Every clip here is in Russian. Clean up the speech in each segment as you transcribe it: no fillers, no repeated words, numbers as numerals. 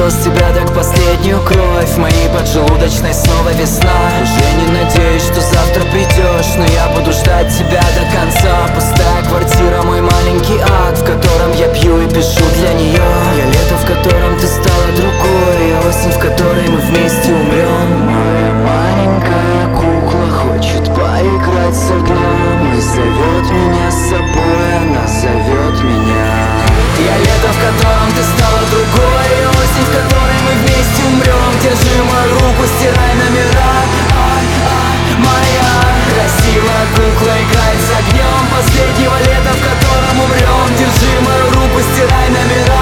с тебя так последнюю кровь. В моей поджелудочной снова весна. Уже не надеюсь, что завтра придешь, но я буду ждать тебя до конца. Пустая квартира, мой маленький ад, в котором я пью и пишу для нее. Я лето, в котором ты стала другой, я осень, в которой мы вместе умрем. Моя маленькая кукла хочет поиграть с огнем и зовет меня с собой, она зовет меня. Я лето, в котором ты стала другой, и осень, в которой мы вместе умрем. Держи мою руку, стирай номера. Моя красивая кукла играет с огнем последнего лета, в котором умрем. Держи мою руку, стирай номера.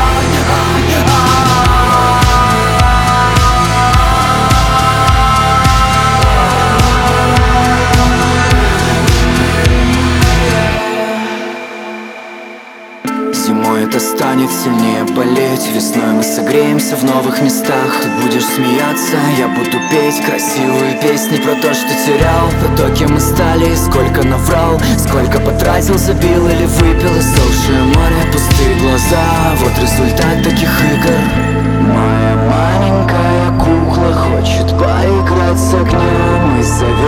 Зимой это станет сильнее болеть, весной мы согреемся в новых местах. Ты будешь смеяться, я буду петь красивые песни про то, что терял. Про то, кем мы стали, сколько наврал, сколько потратил, забил или выпил. Иссохшее море, пустые глаза, вот результат таких игр. Моя маленькая кукла хочет поиграть с огнем и зовет